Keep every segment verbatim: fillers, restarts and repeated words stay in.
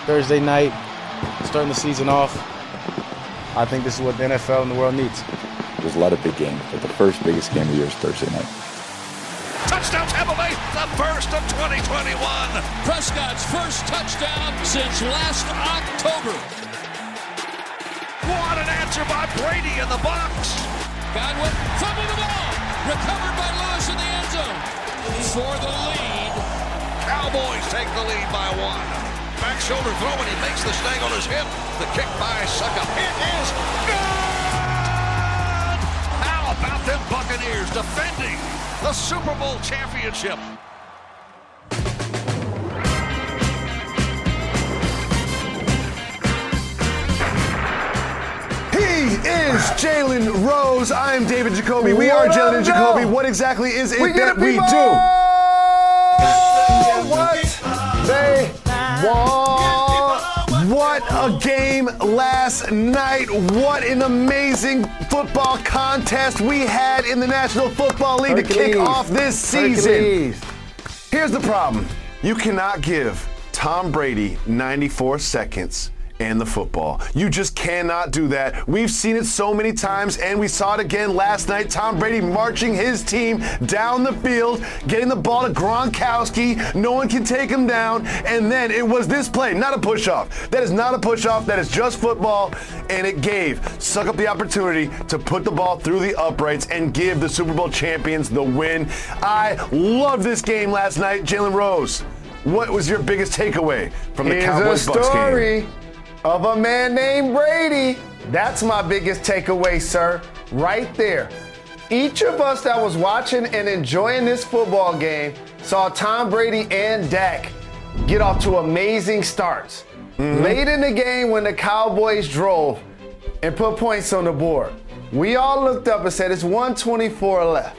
Thursday night, starting the season off. I think this is what the N F L and the world needs. There's a lot of big games, but the first biggest game of the year is Thursday night. Touchdown Tampa Bay, the first of twenty twenty-one. Prescott's first touchdown since last October. What an answer by Brady in the box. Godwin fumbled the ball. Recovered by Lewis in the end zone. For the lead. Cowboys take the lead by one. Back shoulder throw and he makes the snag on his hip. The kick by Suckup. It is good! How about them Buccaneers defending the Super Bowl championship? He is Jalen Rose. I am David Jacoby. We are Jalen and Jacoby. What exactly is it we that we people. do? What they want. What a game last night. What an amazing football contest we had in the National Football League Hercules. to kick off this season. Hercules. Here's the problem. You cannot give Tom Brady ninety-four seconds and the football. You just cannot do that. We've seen it so many times, and we saw it again last night. Tom Brady marching his team down the field, getting the ball to Gronkowski. No one can take him down. And then it was this play, not a push-off. That is not a push-off. That is just football. And it gave Suckup the opportunity to put the ball through the uprights and give the Super Bowl champions the win. I love this game last night. Jalen Rose, what was your biggest takeaway from the Cowboys-Bucks game? Story of a man named Brady. That's my biggest takeaway, sir, right there. Each of us that was watching and enjoying this football game saw Tom Brady and Dak get off to amazing starts. Mm-hmm. Late in the game when the Cowboys drove and put points on the board, we all looked up and said, it's one twenty-four left.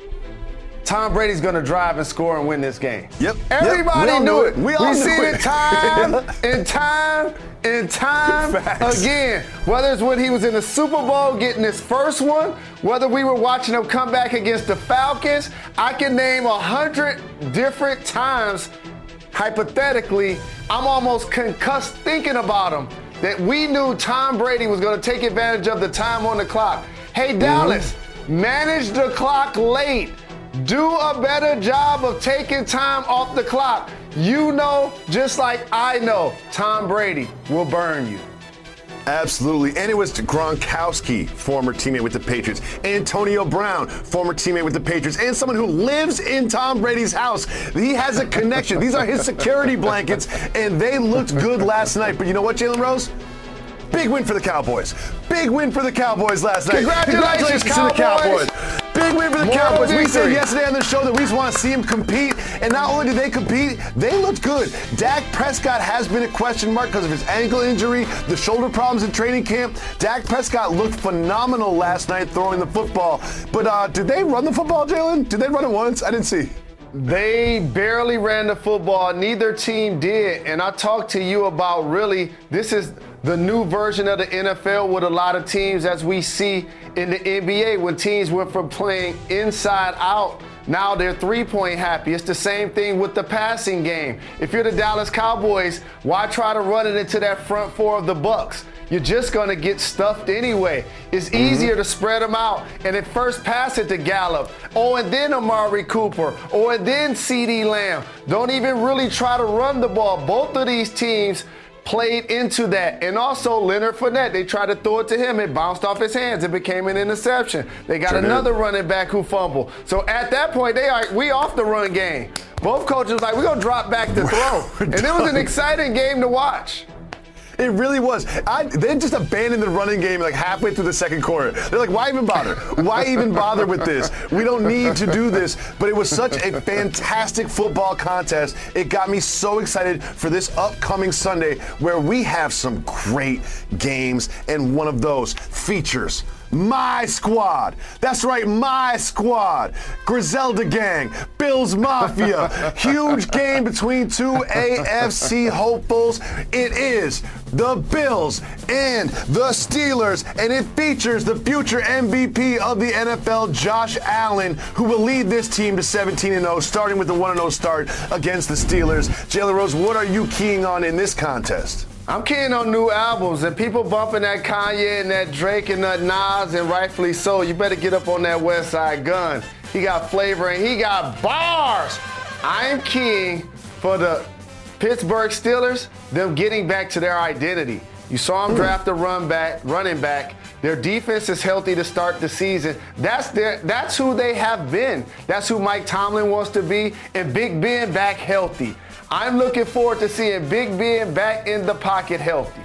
Tom Brady's going to drive and score and win this game. Yep. Everybody yep. knew it. it. We all we knew seen it. it time and time and time Facts. again. Whether it's when he was in the Super Bowl getting his first one, whether we were watching him come back against the Falcons, I can name a hundred different times, hypothetically, I'm almost concussed thinking about him, that we knew Tom Brady was going to take advantage of the time on the clock. Hey, Dallas, mm-hmm. manage the clock late. Do a better job of taking time off the clock. You know, just like I know, Tom Brady will burn you. Absolutely. And it was Gronkowski, former teammate with the Patriots. Antonio Brown, former teammate with the Patriots. And someone who lives in Tom Brady's house. He has a connection. These are his security blankets. And they looked good last night. But you know what, Jalen Rose? Big win for the Cowboys. Big win for the Cowboys last night. Congratulations, Congratulations to the Cowboys. Big win for the More Cowboys. victory. We said yesterday on the show that we just want to see him compete. And not only did they compete, they looked good. Dak Prescott has been a question mark because of his ankle injury, the shoulder problems in training camp. Dak Prescott looked phenomenal last night throwing the football. But uh, did they run the football, Jalen? Did they run it once? I didn't see. They barely ran the football. Neither team did. And I talked to you about really, this is the new version of the N F L with a lot of teams as we see in the N B A when teams went from playing inside out. Now they're three-point happy. It's the same thing with the passing game. If you're the Dallas Cowboys, why try to run it into that front four of the Bucks? You're just going to get stuffed anyway. It's easier mm-hmm. to spread them out and at first pass it to Gallup. Oh, and then Amari Cooper. Oh, and then CeeDee Lamb. Don't even really try to run the ball. Both of these teams played into that. And also Leonard Fournette, they tried to throw it to him. It bounced off his hands. It became an interception. They got sure another did. running back who fumbled. So at that point, they are we off the run game. Both coaches were like, we're going to drop back to throw. And it was an exciting game to watch. It really was. I, they just abandoned the running game like halfway through the second quarter. They're like, why even bother? Why even bother with this? We don't need to do this. But it was such a fantastic football contest. It got me so excited for this upcoming Sunday where we have some great games, and one of those features my squad. That's right, my squad. Griselda Gang, Bills Mafia. Huge game between two A F C hopefuls. It is the Bills and the Steelers, and it features the future M V P of the N F L, Josh Allen, who will lead this team to seventeen and oh, starting with the one and oh start against the Steelers. Jalen Rose, what are you keying on in this contest? I'm keying on new albums, and people bumping that Kanye and that Drake and that Nas, and rightfully so. You better get up on that West Side Gun. He got flavor and he got bars. I'm keying for the Pittsburgh Steelers, them getting back to their identity. You saw them draft a run back, running back. Their defense is healthy to start the season. That's their, that's who they have been. That's who Mike Tomlin wants to be, and Big Ben back healthy. I'm looking forward to seeing Big Ben back in the pocket healthy.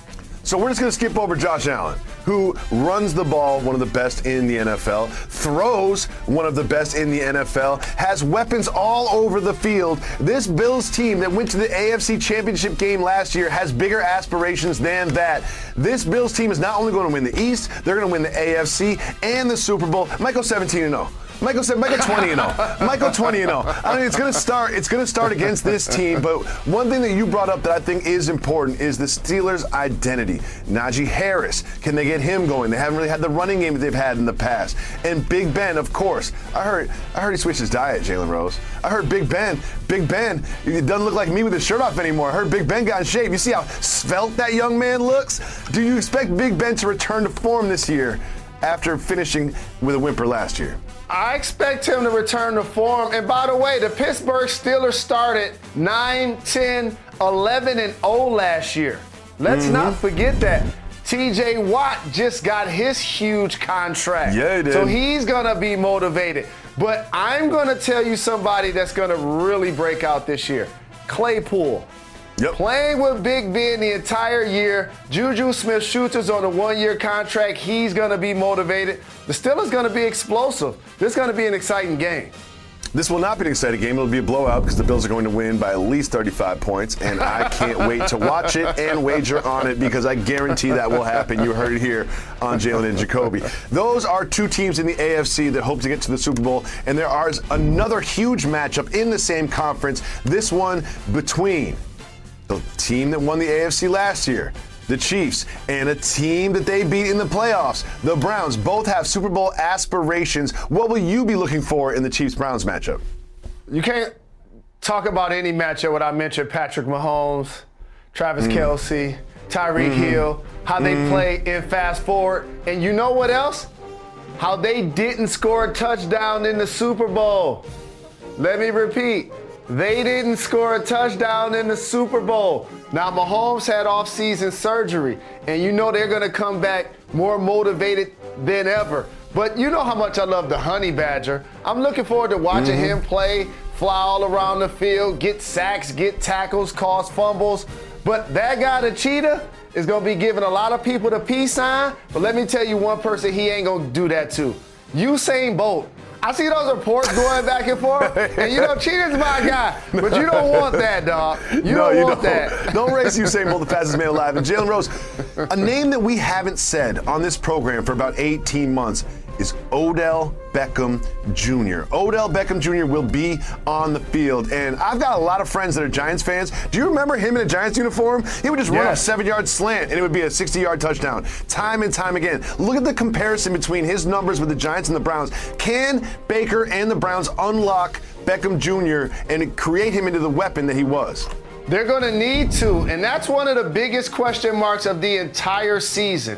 So we're just going to skip over Josh Allen, who runs the ball, one of the best in the N F L, throws, one of the best in the N F L, has weapons all over the field. This Bills team that went to the A F C Championship game last year has bigger aspirations than that. This Bills team is not only going to win the East, they're going to win the A F C and the Super Bowl. Might go seventeen and oh. Michael said, Michael twenty and oh. Michael twenty and oh. I mean, it's going to start. It's going to start against this team. But one thing that you brought up that I think is important is the Steelers' identity. Najee Harris, can they get him going? They haven't really had the running game that they've had in the past. And Big Ben, of course. I heard. I heard he switched his diet, Jalen Rose. I heard Big Ben. Big Ben. It doesn't look like me with his shirt off anymore. I heard Big Ben got in shape. You see how svelte that young man looks? Do you expect Big Ben to return to form this year after finishing with a whimper last year? I expect him to return to form. And by the way, the Pittsburgh Steelers started nine, ten, eleven and oh last year. Let's mm-hmm. not forget that. T J Watt just got his huge contract. Yeah, he did. So he's going to be motivated. But I'm going to tell you somebody that's going to really break out this year. Claypool. Yep. Playing with Big Ben the entire year. Juju Smith-Schuster's on a one-year contract. He's going to be motivated. The Steelers going to be explosive. This is going to be an exciting game. This will not be an exciting game. It'll be a blowout because the Bills are going to win by at least thirty-five points, and I can't wait to watch it and wager on it because I guarantee that will happen. You heard it here on Jalen and Jacoby. Those are two teams in the A F C that hope to get to the Super Bowl, and there is another huge matchup in the same conference, this one between the team that won the A F C last year, the Chiefs, and a team that they beat in the playoffs, the Browns. Both have Super Bowl aspirations. What will you be looking for in the Chiefs-Browns matchup? You can't talk about any matchup without mentioning Patrick Mahomes, Travis mm. Kelce, Tyreek mm-hmm. Hill, how they mm. play in fast forward. And you know what else? How they didn't score a touchdown in the Super Bowl. Let me repeat. They didn't score a touchdown in the Super Bowl. Now, Mahomes had off-season surgery, and you know they're going to come back more motivated than ever. But you know how much I love the Honey Badger. I'm looking forward to watching mm-hmm. him play, fly all around the field, get sacks, get tackles, cause fumbles. But that guy, the Cheetah, is going to be giving a lot of people the peace sign. But let me tell you one person he ain't going to do that to. Usain Bolt. I see those reports going back and forth, and you know, Cheetah's my guy, but you don't want that, dog. You no, don't you want don't. that. Don't race Usain Bolt, the fastest man alive. And Jalen Rose, a name that we haven't said on this program for about eighteen months is Odell Beckham Junior Odell Beckham Junior will be on the field, and I've got a lot of friends that are Giants fans. Do you remember him in a Giants uniform? He would just run yes. a seven-yard slant, and it would be a sixty-yard touchdown, time and time again. Look at the comparison between his numbers with the Giants and the Browns. Can Baker and the Browns unlock Beckham Junior and create him into the weapon that he was? They're going to need to, and that's one of the biggest question marks of the entire season.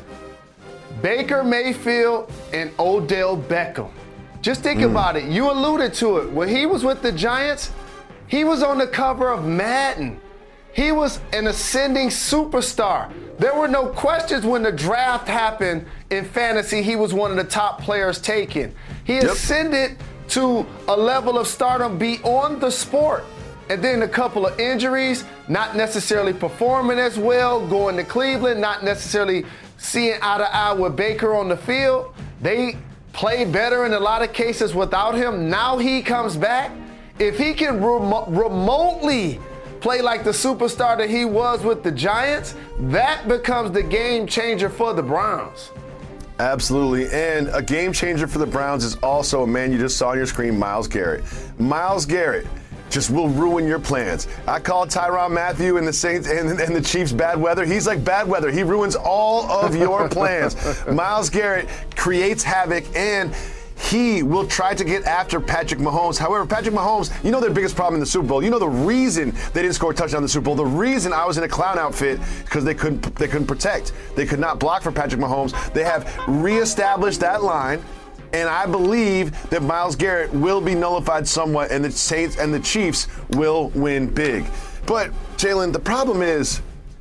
Baker Mayfield and Odell Beckham. Just think mm. about it. You alluded to it. When he was with the Giants, he was on the cover of Madden. He was an ascending superstar. There were no questions when the draft happened in fantasy. He was one of the top players taken. He yep. ascended to a level of stardom beyond the sport. And then a couple of injuries, not necessarily performing as well, going to Cleveland, not necessarily seeing eye to eye with Baker on the field. They played better in a lot of cases without him. Now he comes back. If he can rem- remotely play like the superstar that he was with the Giants, that becomes the game changer for the Browns. Absolutely. And a game changer for the Browns is also a man you just saw on your screen, Myles Garrett. Myles Garrett, just will ruin your plans. I call Tyrann Mathieu and the Saints and, and the Chiefs bad weather. He's like bad weather. He ruins all of your plans. Myles Garrett creates havoc, and he will try to get after Patrick Mahomes. However, Patrick Mahomes, you know their biggest problem in the Super Bowl. You know the reason they didn't score a touchdown in the Super Bowl. The reason I was in a clown outfit because they couldn't they couldn't protect. They could not block for Patrick Mahomes. They have reestablished that line, and I believe that Myles Garrett will be nullified somewhat, and the Saints and the Chiefs will win big. But Jalen, the problem is,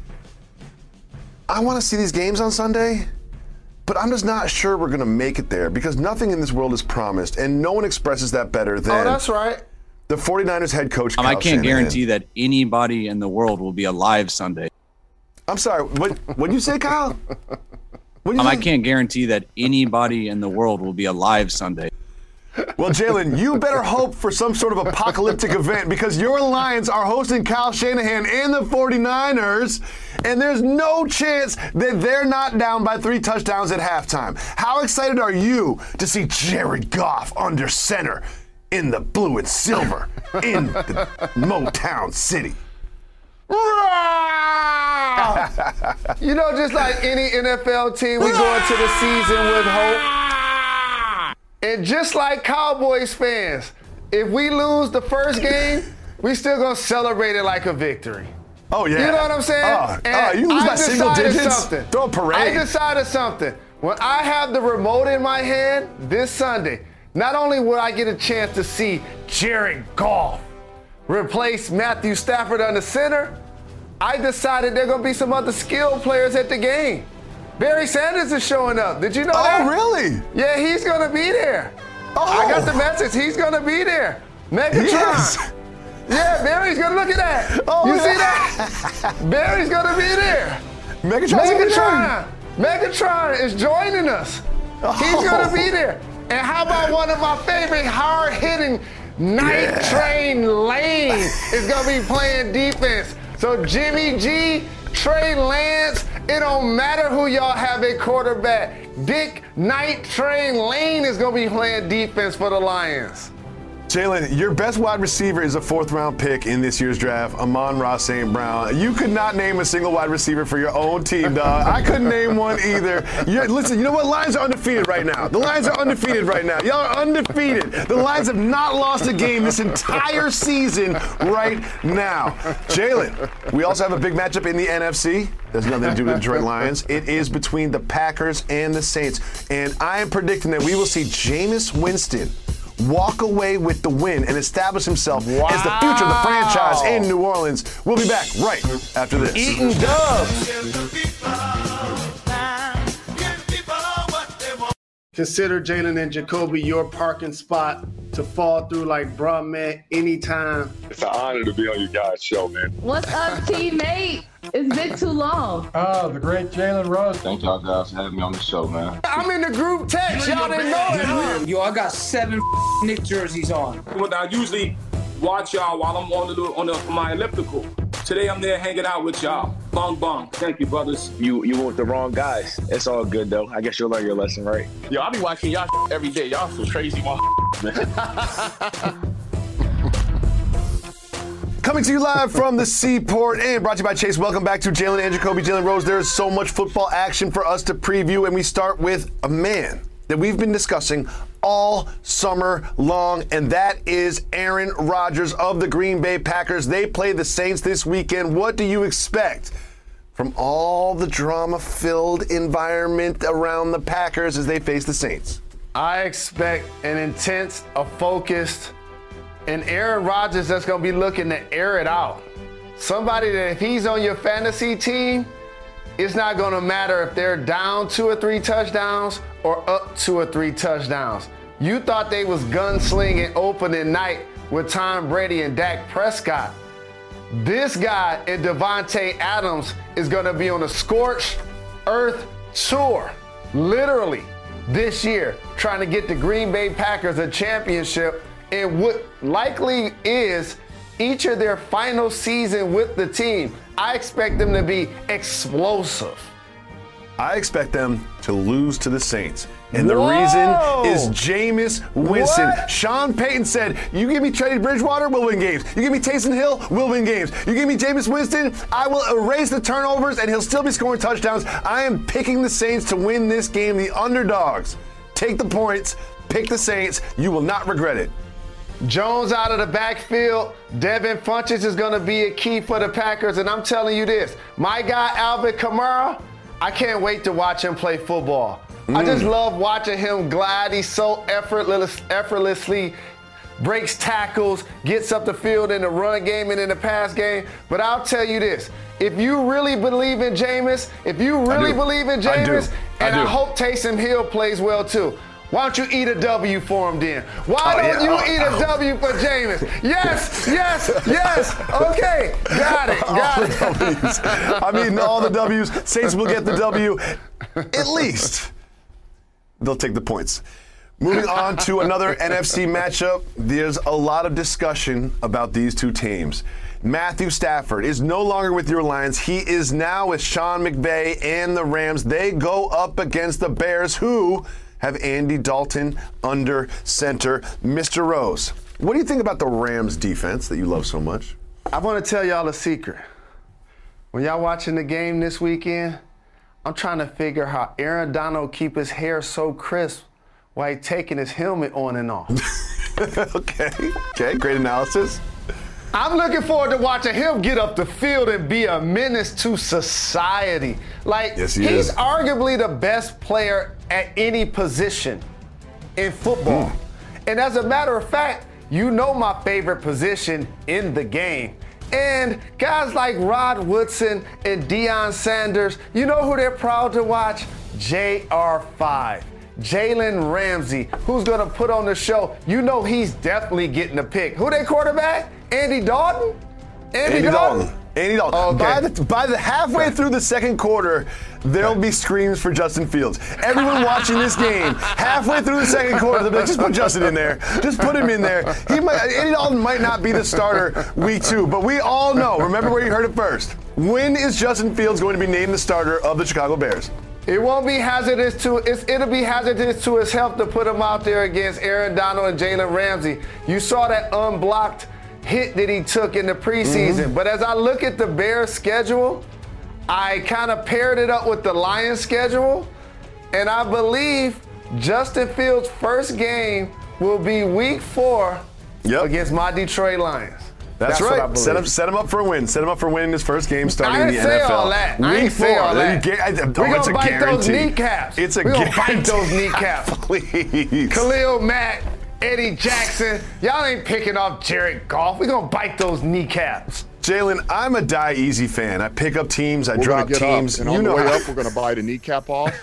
I want to see these games on Sunday. But I'm just not sure we're going to make it there because nothing in this world is promised, and no one expresses that better than oh, that's right. the 49ers head coach, um, Kyle I can't Shanahan. guarantee that anybody in the world will be alive Sunday. I'm sorry, what what'd you say, Kyle? What'd you um, say? I can't guarantee that anybody in the world will be alive Sunday. Well, Jalen, you better hope for some sort of apocalyptic event because your Lions are hosting Kyle Shanahan and the 49ers, and there's no chance that they're not down by three touchdowns at halftime. How excited are you to see Jared Goff under center in the blue and silver in the Motown City? You know, just like any N F L team, we go into the season with hope. And just like Cowboys fans, if we lose the first game, we still gonna celebrate it like a victory. Oh, yeah. You know what I'm saying? Oh, oh you lose I by single decided digits? Something. Throw a parade. I decided something. When I have the remote in my hand this Sunday, not only will I get a chance to see Jared Goff replace Matthew Stafford on the center, I decided there are gonna be some other skilled players at the game. Barry Sanders is showing up. Did you know oh, that? Oh, really? Yeah, he's going to be there. Oh. I got the message. He's going to be there. Megatron. Yes. Yeah, Barry's going to look at that. Oh, you yeah. see that? Barry's going to be there. Megatron's Megatron. Megatron is joining us. Oh. He's going to be there. And how about one of my favorite hard-hitting Night yeah. Train Lane is going to be playing defense. So Jimmy G, Trey Lance, it don't matter who y'all have at quarterback. Dick Night Train Lane is going to be playing defense for the Lions. Jalen, your best wide receiver is a fourth-round pick in this year's draft, Amon-Ra Saint Brown. You could not name a single wide receiver for your own team, dog. I couldn't name one either. You're, listen, you know what? Lions are undefeated right now. The Lions are undefeated right now. Y'all are undefeated. The Lions have not lost a game this entire season right now. Jalen, we also have a big matchup in the N F C. There's nothing to do with the Detroit Lions. It is between the Packers and the Saints. And I am predicting that we will see Jameis Winston walk away with the win and establish himself wow. as the future of the franchise in New Orleans. We'll be back right after this. Eating dubs. Consider Jalen and Jacoby your parking spot to fall through like bra man anytime. It's an honor to be on you guys' show, man. What's up, teammate? It's been too long. Oh, the great Jalen Rose. Thank y'all guys for having me on the show, man. I'm in the group text. Y'all didn't know it, huh? Yo, I got seven Nick jerseys on. I usually watch y'all while I'm on the on, the, on my elliptical. Today I'm there hanging out with y'all. Bong bong. Thank you, brothers. You you with the wrong guys. It's all good though. I guess you'll learn your lesson, right? Yo, I be watching y'all every day. Y'all some crazy man. Coming to you live from the Seaport and brought to you by Chase. Welcome back to Jalen and Jacoby. Jalen Rose, there is so much football action for us to preview, and we start with a man that we've been discussing all summer long, and that is Aaron Rodgers of the Green Bay Packers. They play the Saints this weekend. What do you expect from all the drama-filled environment around the Packers as they face the Saints? I expect an intense, a focused, and Aaron Rodgers that's going to be looking to air it out. Somebody that if he's on your fantasy team, it's not going to matter if they're down two or three touchdowns or up two or three touchdowns. You thought they was gunslinging opening night with Tom Brady and Dak Prescott. This guy and Devontae Adams is going to be on a scorched earth tour, literally, this year, trying to get the Green Bay Packers a championship in what likely is each of their final season with the team. I expect them to be explosive. I expect them to lose to the Saints. And the Whoa! reason is Jameis Winston. What? Sean Payton said, you give me Teddy Bridgewater, we'll win games. You give me Taysom Hill, we'll win games. You give me Jameis Winston, I will erase the turnovers and he'll still be scoring touchdowns. I am picking the Saints to win this game, the underdogs. Take the points, pick the Saints. You will not regret it. Jones out of the backfield. Devin Funchess is going to be a key for the Packers. And I'm telling you this, my guy Alvin Kamara, I can't wait to watch him play football. Mm. I just love watching him glide. He's so effortless, effortlessly breaks tackles, gets up the field in the run game and in the pass game. But I'll tell you this, if you really believe in Jameis, if you really believe in Jameis, I and I, I hope Taysom Hill plays well too, why don't you eat a W for him then? Why oh, don't yeah. you oh, eat a oh. W for Jameis? Yes, yes, yes. Okay, got it, got all it. The W's. I mean, all the W's. Saints will get the W. At least they'll take the points. Moving on to another N F C matchup, there's a lot of discussion about these two teams. Matthew Stafford is no longer with your Lions. He is now with Sean McVay and the Rams. They go up against the Bears, who have Andy Dalton under center. Mister Rose, what do you think about the Rams defense that you love so much? I want to tell y'all a secret. When y'all watching the game this weekend, I'm trying to figure how Aaron Donald keep his hair so crisp while he's taking his helmet on and off. okay, okay, great analysis. I'm looking forward to watching him get up the field and be a menace to society. Like, yes, he he's is. arguably the best player at any position in football. Mm. And as a matter of fact, you know my favorite position in the game. And guys like Rod Woodson and Deion Sanders, you know who they're proud to watch? J R five. Jalen Ramsey, who's going to put on the show. You know he's definitely getting a pick. Who they quarterback? Andy Dalton? Andy, Andy Dalton? Dalton. Andy Dalton. Okay. By the by the halfway through the second quarter, there'll be screams for Justin Fields. Everyone watching this game, halfway through the second quarter, they'll be like, just put Justin in there. Just put him in there. He might, Andy Dalton might not be the starter week two, but we all know, remember where you heard it first. When is Justin Fields going to be named the starter of the Chicago Bears? It won't be hazardous to it's, it'll be hazardous to his health to put him out there against Aaron Donald and Jalen Ramsey. You saw that unblocked hit that he took in the preseason. Mm-hmm. But as I look at the Bears schedule, I kind of paired it up with the Lions schedule, and I believe Justin Fields' first game will be week four yep. against my Detroit Lions. That's, That's right. Set him, set him up for a win. Set him up for winning his first game starting in the N F L. I ain't say all that. I ain't say all that. We're oh, going to bite those kneecaps. It's a We're going to bite those kneecaps. Please. Khalil Mack, Eddie Jackson. Y'all ain't picking off Jared Goff. We're going to bite those kneecaps. Jalen, I'm a Die Easy fan. I pick up teams. I we're drop get teams. Up, and you on know the way how... up, we're going to bite a kneecap off.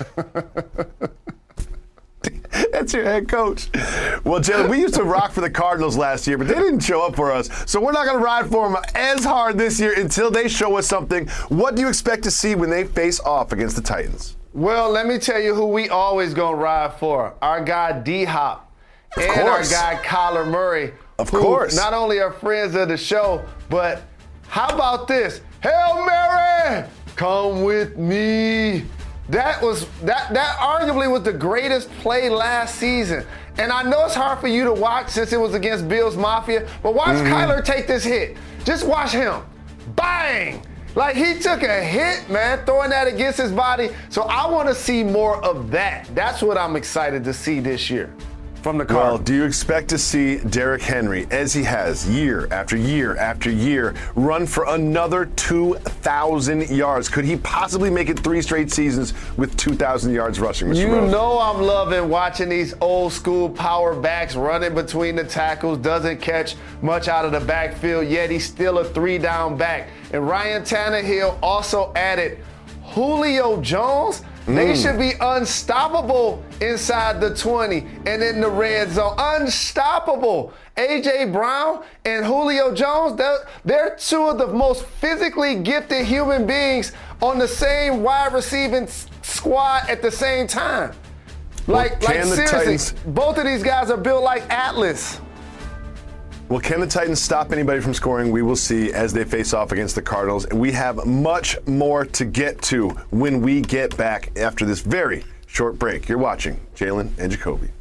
That's your head coach. Well, Jalen, we used to rock for the Cardinals last year, but they didn't show up for us. So we're not going to ride for them as hard this year until they show us something. What do you expect to see when they face off against the Titans? Well, let me tell you who we always going to ride for. Our guy D-Hop and course. our guy Kyler Murray. Of who course. Not only are friends of the show, but how about this? Hail Mary, come with me. That was that that arguably was the greatest play last season. And I know it's hard for you to watch since it was against Bills Mafia, but watch mm-hmm. Kyler take this hit. Just watch him. Bang! Like he took a hit, man, throwing that against his body. So I want to see more of that. That's what I'm excited to see this year from the Cardinals. Well, do you expect to see Derrick Henry, as he has year after year after year, run for another two thousand yards? Could he possibly make it three straight seasons with two thousand yards rushing, Mister You Rose? know I'm loving watching these old school power backs running between the tackles, doesn't catch much out of the backfield, yet he's still a three-down back. And Ryan Tannehill also added Julio Jones. They mm. should be unstoppable inside the twenty and in the red zone. Unstoppable. A J Brown and Julio Jones, they're, they're two of the most physically gifted human beings on the same wide receiving squad at the same time. Like, well, like seriously, Titans... both of these guys are built like Atlas. Well, can the Titans stop anybody from scoring? We will see as they face off against the Cardinals. And we have much more to get to when we get back after this very short break. You're watching Jalen and Jacoby.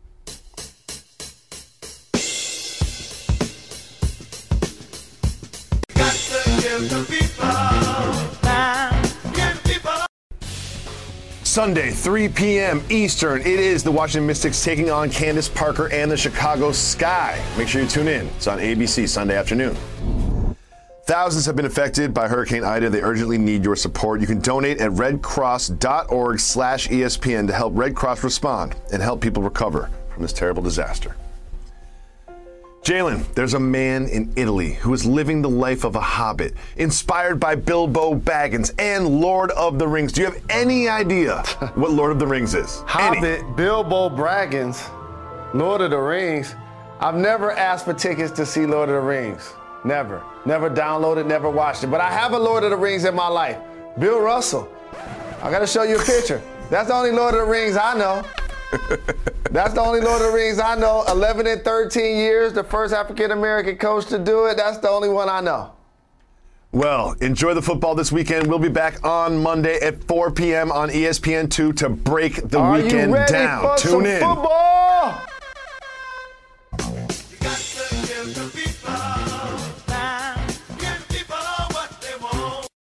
Sunday, three p.m. Eastern. It is the Washington Mystics taking on Candace Parker and the Chicago Sky. Make sure you tune in. It's on A B C Sunday afternoon. Thousands have been affected by Hurricane Ida. They urgently need your support. You can donate at redcross.org slash ESPN to help Red Cross respond and help people recover from this terrible disaster. Jalen, there's a man in Italy who is living the life of a hobbit, inspired by Bilbo Baggins and Lord of the Rings. Do you have any idea what Lord of the Rings is? Hobbit, any? Bilbo Baggins, Lord of the Rings. I've never asked for tickets to see Lord of the Rings. Never. Never downloaded, never watched it. But I have a Lord of the Rings in my life. Bill Russell. I got to show you a picture. That's the only Lord of the Rings I know. That's the only Lord of the Rings I know. eleven and thirteen years, the first African-American coach to do it. That's the only one I know. Well, enjoy the football this weekend. We'll be back on Monday at four p.m. on E S P N two to break the Are weekend you ready down. for Tune some in. Football? You got to give the